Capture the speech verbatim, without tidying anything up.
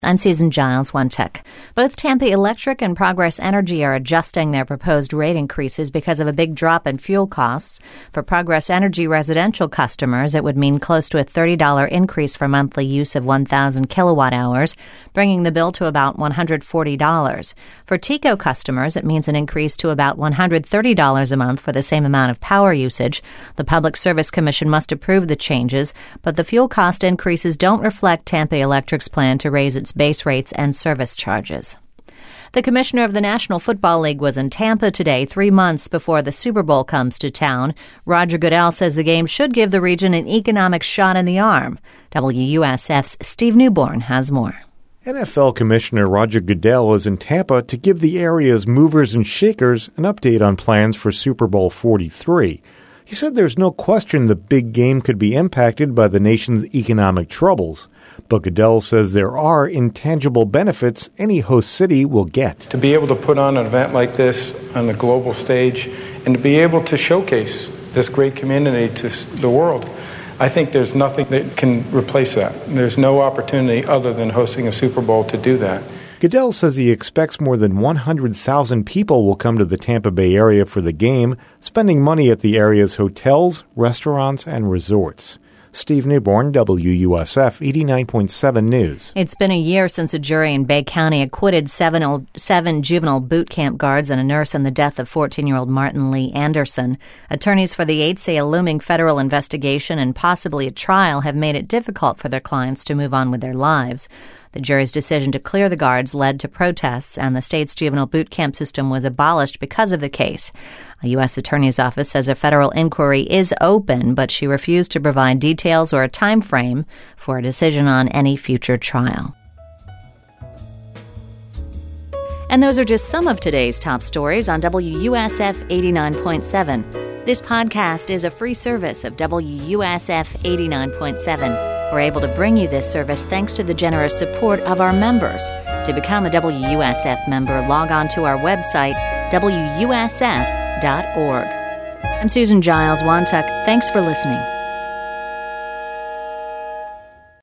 I'm Susan Giles, One Tech. Both Tampa Electric and Progress Energy are adjusting their proposed rate increases because of a big drop in fuel costs. For Progress Energy residential customers, it would mean close to a thirty dollars increase for monthly use of one thousand kilowatt hours, bringing the bill to about one hundred forty dollars. For T E C O customers, it means an increase to about one hundred thirty dollars a month for the same amount of power usage. The Public Service Commission must approve the changes, but the fuel cost increases don't reflect Tampa Electric's plan to raise its base rates and service charges. The commissioner of the National Football League was in Tampa today, three months before the Super Bowl comes to town. Roger Goodell says the game should give the region an economic shot in the arm. W U S F's Steve Newborn has more. N F L Commissioner Roger Goodell is in Tampa to give the area's movers and shakers an update on plans for Super Bowl forty-three. He said there's no question the big game could be impacted by the nation's economic troubles. But Goodell says there are intangible benefits any host city will get. To be able to put on an event like this on a global stage and to be able to showcase this great community to the world, I think there's nothing that can replace that. There's no opportunity other than hosting a Super Bowl to do that. Goodell says he expects more than one hundred thousand people will come to the Tampa Bay area for the game, spending money at the area's hotels, restaurants, and resorts. Steve Newborn, W U S F eighty-nine point seven News. It's been a year since a jury in Bay County acquitted seven, old, seven juvenile boot camp guards and a nurse in the death of fourteen-year-old Martin Lee Anderson. Attorneys for the eight say a looming federal investigation and possibly a trial have made it difficult for their clients to move on with their lives. The jury's decision to clear the guards led to protests, and the state's juvenile boot camp system was abolished because of the case. A U S attorney's office says a federal inquiry is open, but she refused to provide details or a time frame for a decision on any future trial. And those are just some of today's top stories on W U S F eighty-nine point seven. This podcast is a free service of W U S F eighty-nine point seven. We're able to bring you this service thanks to the generous support of our members. To become a W U S F member, log on to our website, W U S F dot org. I'm Susan Giles, Wantuck. Thanks for listening.